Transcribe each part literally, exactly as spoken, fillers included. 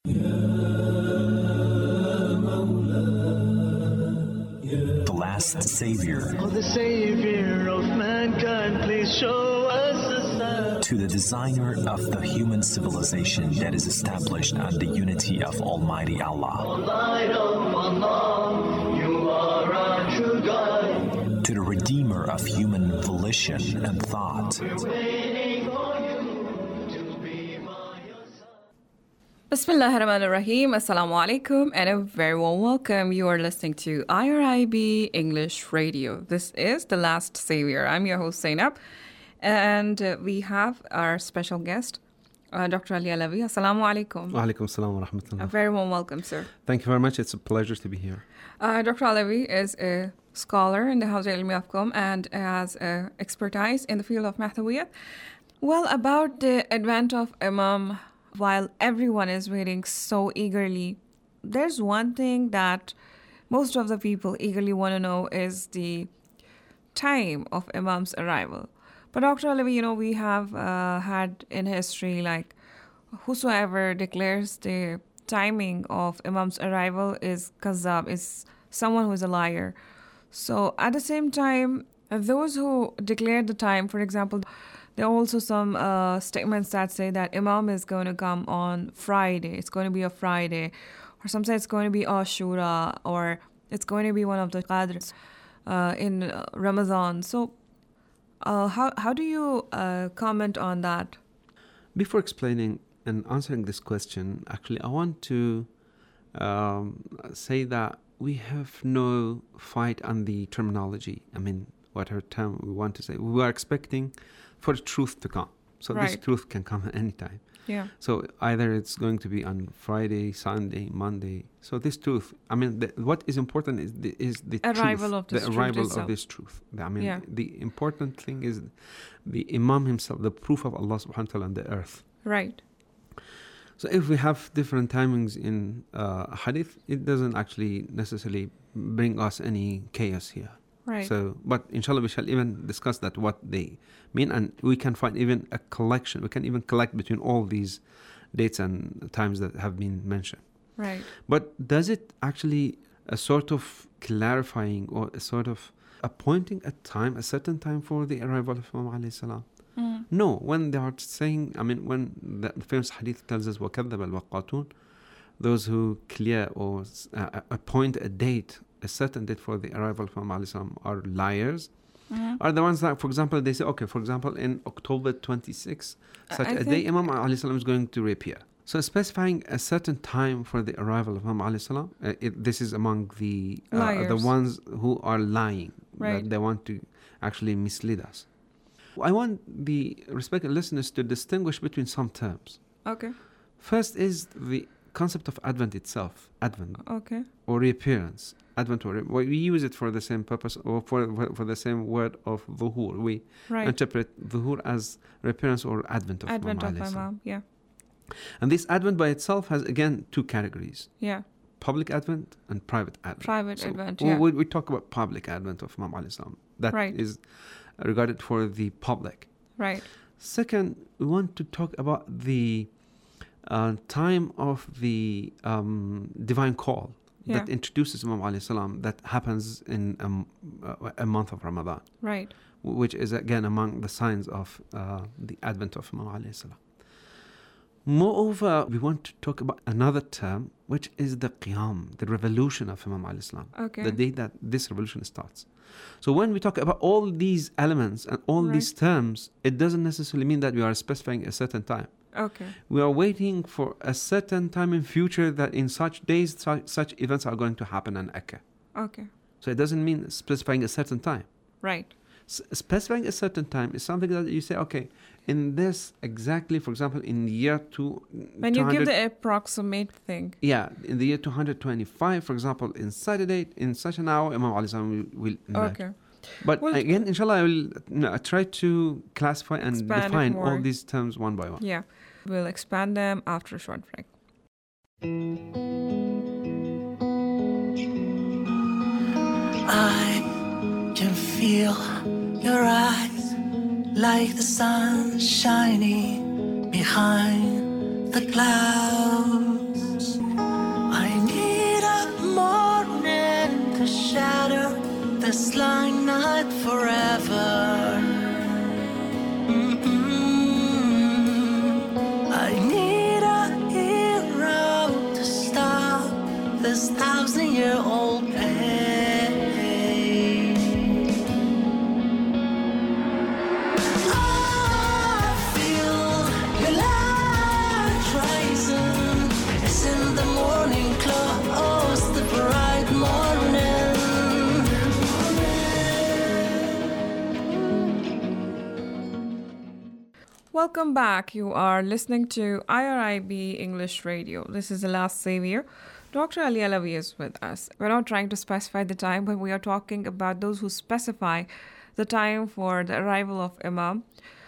The last savior. Oh, the savior of mankind, please show us a sign. To the designer of the human civilization that is established on the unity of Almighty Allah. Light of Allah, you are our true guide. To the redeemer of human volition and thought. We're waiting for you to be by your side. Bismillahir Rahmanir Rahim. Assalamu alaikum and a very warm welcome. You are listening to I R I B English Radio. This is The Last Savior. I'm your host Zainab, and uh, we have our special guest, uh, Doctor Ali Alavi. Assalamu alaikum. Wa alaikum assalam wa rahmatullah. A very warm welcome, sir. Thank you very much. It's a pleasure to be here. Uh, Doctor Alavi is a scholar in the House al-Ilmi of Qom and has uh, expertise in the field of Mathawiyat. Well, about the advent of Imam, while everyone is waiting so eagerly, there's one thing that most of the people eagerly want to know is the time of Imam's arrival. But Doctor Alavi, you know, we have uh, had in history, like, whosoever declares the timing of Imam's arrival is Kazzab, is someone who is a liar. So at the same time, those who declare the time, for example, there are also some uh, statements that say that Imam is going to come on Friday. It's going to be a Friday. Or some say it's going to be Ashura, or it's going to be one of the Qadrs uh, in uh, Ramadan. So uh, how, how do you uh, comment on that? Before explaining and answering this question, actually, I want to um, say that we have no fight on the terminology. I mean, whatever term we want to say. We are expecting for truth to come. So Right. this truth can come at any time. Yeah. So either it's going to be on Friday, Sunday, Monday. So this truth, I mean, the, what is important is the, is the Arrival truth, of this the truth arrival itself. of this truth. I mean, Yeah. the important thing is the Imam himself, the proof of Allah subhanahu wa ta'ala on the earth. Right. So if we have different timings in uh, hadith, it doesn't actually necessarily bring us any chaos here. Right. So, but inshallah, we shall even discuss that what they mean, and we can find even a collection. We can even collect between all these dates and times that have been mentioned. Right. But does it actually a sort of clarifying or a sort of appointing a time, a certain time for the arrival of Imam alayhi salam? Mm. No, when they are saying, I mean, when the famous hadith tells us, وَكَذَّبَ الْوَقَّاتُونَ, those who clear or uh, appoint a date, a certain date for the arrival of Imam alayhi salam are liars, Mm-hmm. are the ones that, for example, they say, okay, for example, in October twenty-sixth, such I a think- day, Imam alayhi salam is going to reappear. So specifying a certain time for the arrival of Imam alayhi salam, uh, it, this is among the uh, the Liars. ones who are lying, Right. that they want to actually mislead us. I want the respected listeners to distinguish between some terms. Okay. First is the concept of Advent itself, Advent Okay. or reappearance. Advent or re- we use it for the same purpose or for for, for the same word of dhuhur. We Right. interpret dhuhur as reappearance or Advent of Advent Imam of alayhi my salam. mom. Yeah. And this Advent by itself has again two categories: Yeah. public Advent and private Advent. Private So Advent. we- Yeah. we, we talk about public Advent of Imam alayhi salam. That Right. is regarded for the public. Right. Second, we want to talk about the uh, time of the um, divine call Yeah. that introduces Imam alayhi salam, that happens in a, m- uh, a month of Ramadan, Right. w- which is again among the signs of uh, the advent of Imam alayhi salam. Moreover, we want to talk about another term, which is the Qiyam, the revolution of Imam alayhi salam, Okay. the day that this revolution starts. So when we talk about all these elements and all Right. these terms, it doesn't necessarily mean that we are specifying a certain time. Okay. We are waiting for a certain time in future that in such days, such, such events are going to happen and occur. Okay. So it doesn't mean specifying a certain time. Right. S- specifying a certain time is something that you say, okay, in this exactly, for example, in the year two, When you give 200 the approximate thing. yeah, in the year two hundred twenty-five, for example, in such a date, in such an hour, Imam alayhi salam will, will emerge. Okay. But Well, again, inshallah, I will you know, try to classify and Expand it define more. all these terms one by one. Yeah. We'll expand them after a short break. I can feel your eyes like the sun shining behind the clouds. thousand-year-old pain. I feel your light rising. It's in the morning close, the bright morning. Welcome back. You are listening to I R I B English Radio. This is the last Savior. Doctor Ali Alawi is with us. We're not trying to specify the time, but we are talking about those who specify the time for the arrival of Imam.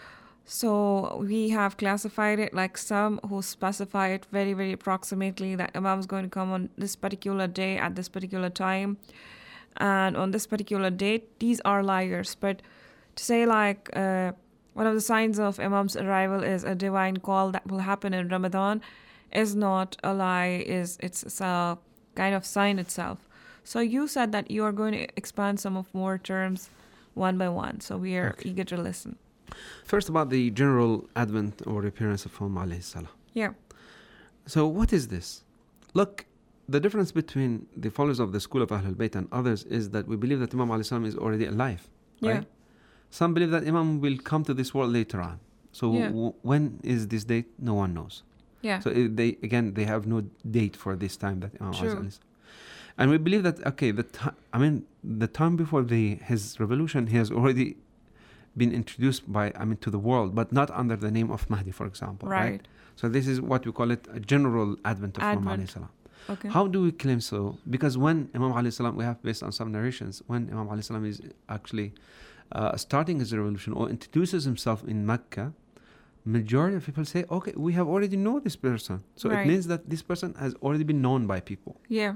So we have classified it like some who specify it very, very approximately that Imam is going to come on this particular day at this particular time and on this particular date. These are liars. But to say like uh, one of the signs of Imam's arrival is a divine call that will happen in Ramadan is not a lie, is it's a kind of sign itself. So you said that you are going to expand some of more terms one by one. So we are Okay. eager to listen. First, about the general advent or appearance of Imam alayhi salam. Yeah. So what is this? Look, the difference between the followers of the school of Ahlul Bayt and others is that we believe that Imam alayhi salam is already alive. Yeah. Right? Some believe that Imam will come to this world later on. So Yeah. w- when is this date? No one knows. Yeah. So uh, they again they have no date for this time that Imam True. alayhi salam is. And we believe that okay, the ti- I mean the time before the his revolution, he has already been introduced by I mean to the world, but not under the name of Mahdi, for example. Right. Right. So this is what we call it a general advent of Imam Advent. alayhi salam. Okay. How do we claim so? Because when Imam alayhi salam, we have based on some narrations, when Imam alayhi salam is actually uh, starting his revolution or introduces himself in Mecca, majority of people say, okay, we have already know this person. So Right. it means that this person has already been known by people. Yeah.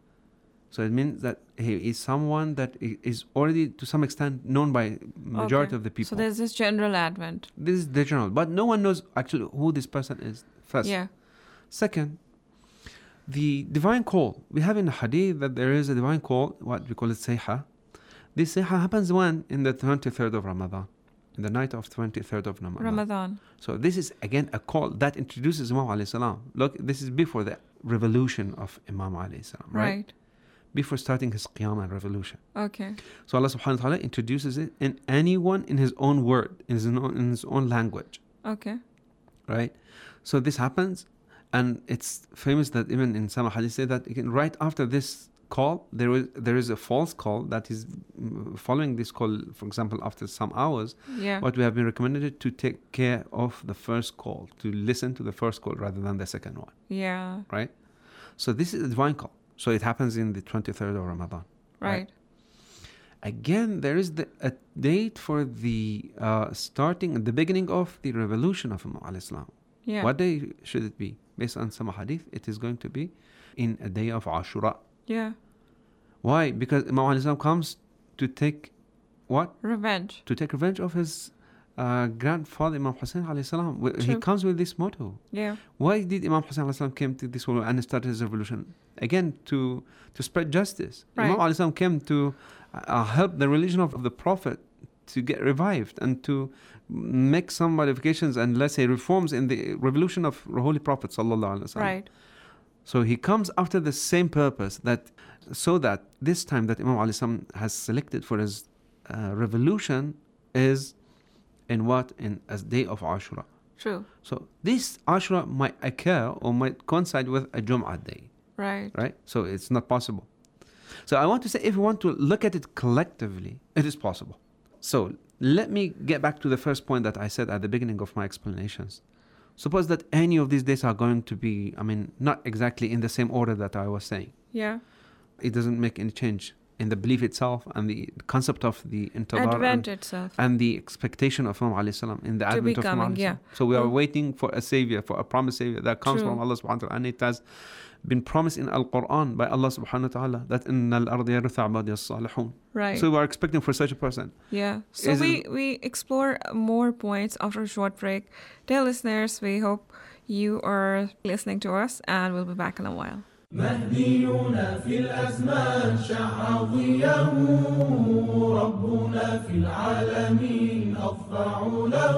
So it means that he is someone that i- is already to some extent known by majority Okay. of the people. So there's this general advent. This is the general, but no one knows actually who this person is first. Yeah. Second, the divine call. We have in the hadith that there is a divine call, what we call it sayha. This sayha happens when? In the twenty-third of Ramadan. In the night of twenty-third of Ramadan. Ramadan. So this is again a call that introduces Imam alayhi salam. Look, this is before the revolution of Imam alayhi salam, right? Right. Before starting his qiyamah revolution. Okay. So Allah subhanahu wa ta'ala introduces it in anyone in his own word, in his own, in his own language. Okay. Right? So this happens, and it's famous that even in some hadith say that again, right after this call, there is there is a false call that is mm, following this call, for example, after some hours, Yeah. what we have been recommended to take care of the first call, to listen to the first call rather than the second one, Yeah. right? So this is a divine call. So it happens in the twenty-third of Ramadan. Right. Again, there is the, a date for the uh, starting, the beginning of the revolution of Imam alayhi salam. Yeah. What day should it be? Based on some hadith, it is going to be in a day of Ashura. Yeah. Why? Because Imam alayhi salam comes to take what? Revenge. To take revenge of his uh, grandfather Imam Hussein alayhi salam. Wh- He True. comes with this motto. Yeah. Why did Imam Hussein alayhi salam came to this world and started his revolution? Again, to to spread justice. Right. Imam alayhi salam came to uh, help the religion of the Prophet to get revived and to make some modifications and, let's say, reforms in the revolution of the Holy Prophet sallallahu alaihi wasallam. Right. So he comes after the same purpose, that so that this time that Imam alayhi salam has selected for his uh, revolution is in what? In a day of Ashura. True. So this Ashura might occur or might coincide with a Jum'ah day, Right. right? So it's not possible. So I want to say, if we want to look at it collectively, it is possible. So let me get back to the first point that I said at the beginning of my explanations. Suppose that any of these days are going to be, I mean, not exactly in the same order that I was saying. Yeah. It doesn't make any change in the belief itself and the concept of the intidar Advent and, itself. and the expectation of Imam alayhi salam in the To advent be of Imam coming, alayhi yeah. salam. So we are Mm. waiting for a savior, for a promised savior that comes True. from Allah subhanahu wa ta'ala, and it has been promised in Al-Quran by Allah subhanahu wa ta'ala that inna al-ardi yaritha ibadi as-salihun. Right. So we are expecting for such a person. Yeah. So Is we, it- we explore more points after a short break. Dear listeners, we hope you are listening to us, and we'll be back in a while. مهدينا في الأزمان شع ضياه ربنا في العالمين أضفع له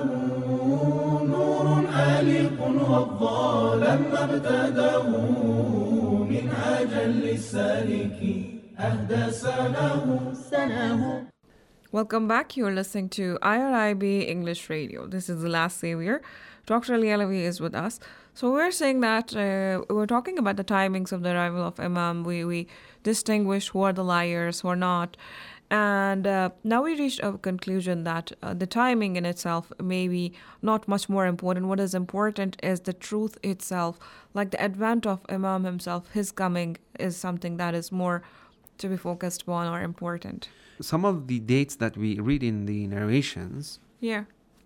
نور آلق والظالم ابتداه Welcome back. You're listening to I R I B English Radio. This is the last savior. Doctor Ali Alavi is with us. So we're saying that uh, we're talking about the timings of the arrival of Imam. We we distinguish who are the liars, who are not. And uh, now we reached a conclusion that uh, the timing in itself may be not much more important. What is important is the truth itself. Like the advent of Imam himself, his coming is something that is more to be focused upon or important. Some of the dates that we read in the narrations, Yeah.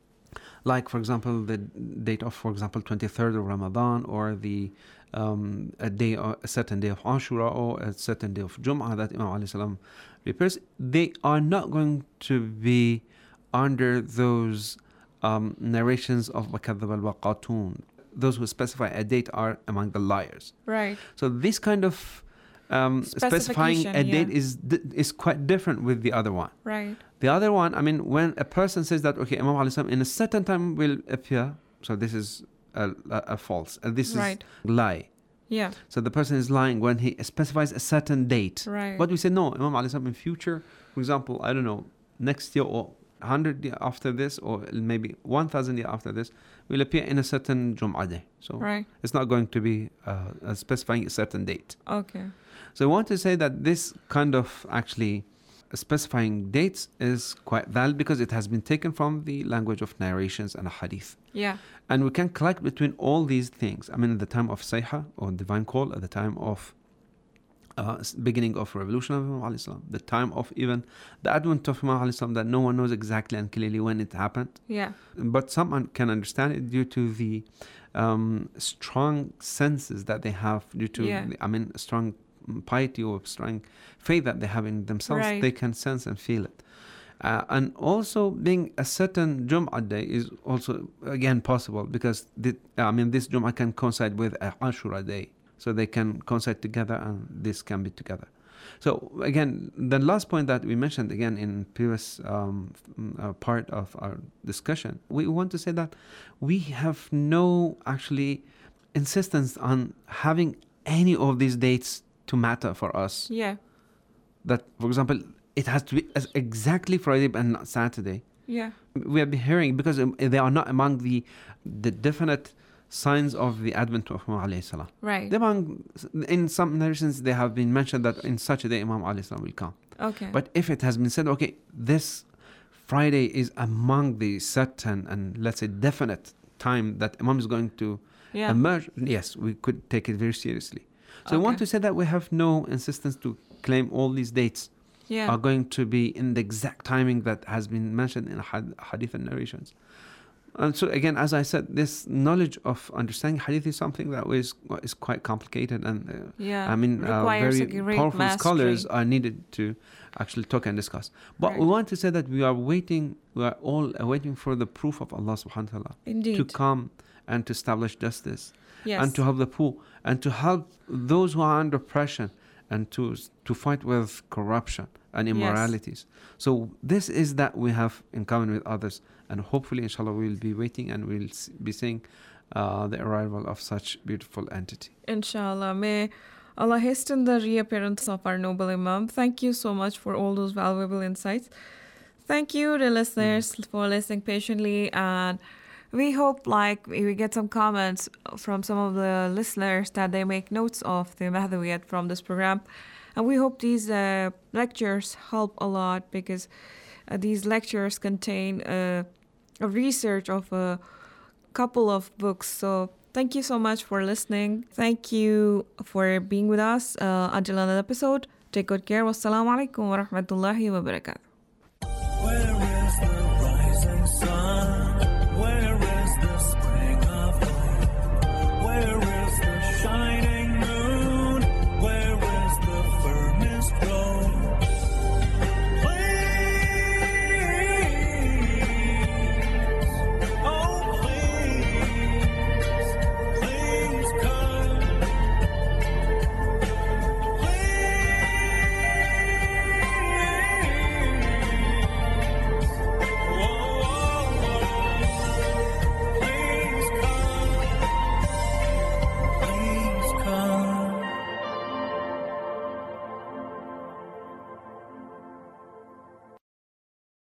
like for example the date of, for example, twenty-third of Ramadan, or the um, a day, or a certain day of Ashura, or a certain day of Jum'ah that Imam alayhi salam repairs, they are not going to be under those um, narrations of Wakadhab al-Waqatun. Those who specify a date are among the liars. Right. So this kind of um, specifying a Specification, date yeah. is di- is quite different with the other one. Right. The other one, I mean, when a person says that, okay, Imam alayhi salam in a certain time will appear, so this is a, a, a false, and this Right. is lie. Yeah. So the person is lying when he specifies a certain date. Right. But we say, no, Imam alayhi salam in future, for example, I don't know, next year or one hundred years after this, or maybe one thousand years after this, will appear in a certain Jum'ah day. So Right. it's not going to be uh, uh, specifying a certain date. Okay. So I want to say that this kind of actually specifying dates is quite valid because it has been taken from the language of narrations and hadith. Yeah. And we can collect between all these things. I mean, at the time of Sayha or divine call, at the time of uh, s- beginning of revolution of Imam alayhi salam, the time of even the advent of Imam alayhi salam, that no one knows exactly and clearly when it happened. Yeah. But some un- can understand it due to the um, strong senses that they have, due to, Yeah. the, I mean, strong piety or strong faith that they have in themselves. Right. They can sense and feel it. Uh, and also being a certain Jum'ah day is also again possible because the, I mean this Jum'ah can coincide with a Ashura day, so they can coincide together and this can be together. So again, the last point that we mentioned again in previous um, uh, part of our discussion, we want to say that we have no actually insistence on having any of these dates to matter for us. Yeah. That, for example, it has to be as exactly Friday and not Saturday. Yeah. We have been hearing because um, they are not among the the definite signs of the advent of Imam alayhi salam. Right. They're among, in some narrations, they have been mentioned that in such a day Imam alayhi salam will come. Okay. But if it has been said, okay, this Friday is among the certain and let's say definite time that Imam is going to yeah. emerge, yes, we could take it very seriously. So I want Okay. to say that we have no insistence to claim all these dates Yeah. are going to be in the exact timing that has been mentioned in had- hadith and narrations. And so again, as I said, this knowledge of understanding hadith is something that is, is quite complicated, and uh, Yeah. I mean, uh, Requires very a great powerful mastery. scholars are needed to actually talk and discuss. But we Right. want to say that we are waiting, we are all awaiting for the proof of Allah subhanahu wa ta'ala Indeed. to come and to establish justice, Yes. and to help the poor, and to help those who are under oppression, and to to fight with corruption and Yes. immoralities. So this is that we have in common with others, and hopefully, inshallah, we will be waiting and we'll s- be seeing uh, the arrival of such beautiful entity. Inshallah. May Allah hasten the reappearance of our noble Imam. Thank you so much for all those valuable insights. Thank you, the listeners, for listening patiently. And we hope, like, we get some comments from some of the listeners that they make notes of the Mahdawiyat from this program. And we hope these uh, lectures help a lot because uh, these lectures contain uh, a research of a couple of books. So thank you so much for listening. Thank you for being with us uh, until another episode. Take good care. Wassalamu alaikum wa rahmatullahi wa barakatuh.